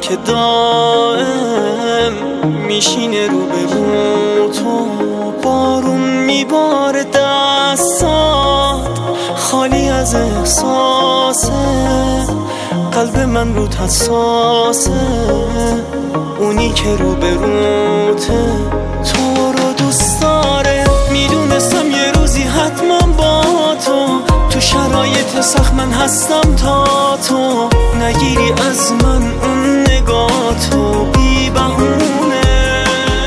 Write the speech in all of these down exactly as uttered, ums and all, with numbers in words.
که دائم میشینه رو به رو تو، بارون میباره دستات خالی از احساسه، قلب من رو حساسه، اونی که رو به روته تو رو دوست داره. میدونستم یه روزی حتما با تو، تو شرایط سخت من هستم تا تو نگیری از من اون نگاه تو بی بهونه.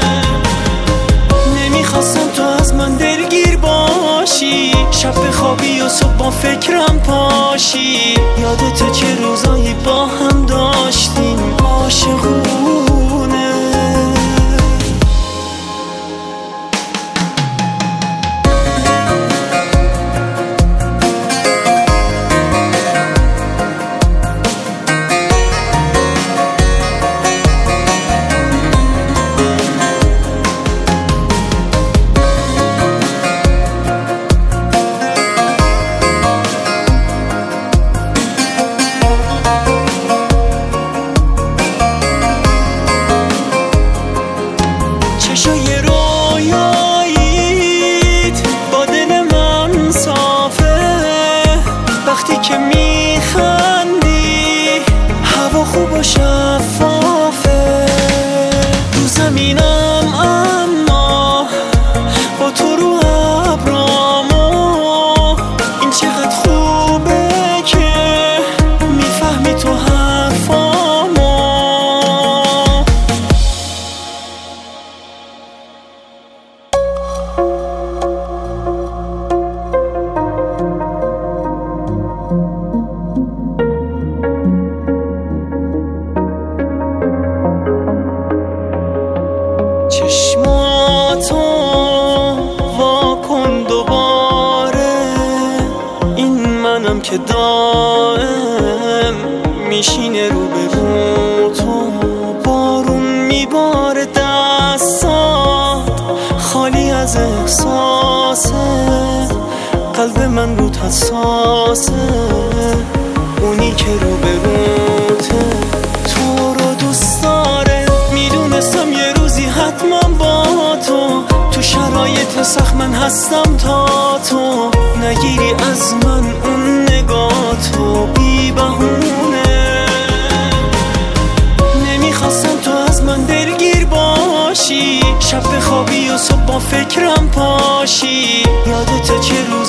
نمیخواستم تو از من دلگیر باشی، شب بخوابی و صبح با فکرم پاشی، یادت چه روزایی با هم داشتیم عاشقونه. چشای رویاییت با دل من صافه، وقتی که میخندی هوا خوب و شفافه، رو زمینم اما با تو رو ابرامو، این چقدر خوبه که میفهمی تو حرفامو. چشماتو وا کن دوباره، این منم که دائم میشینه رو به رو تو، بارون میباره دستات خالی از احساسه، قلب من رو حساسه، اونی که رو به روته تو رو دوست داره. میدونستم یه روزی حتما با تو، تو شرایط سخت من هستم تا تو نگیری از من اون نگاه تو بی بهونه. نمیخواستم تو از من دلگیر باشی، شب بخوابی و صبح با فکرم پاشی، یادت چه روز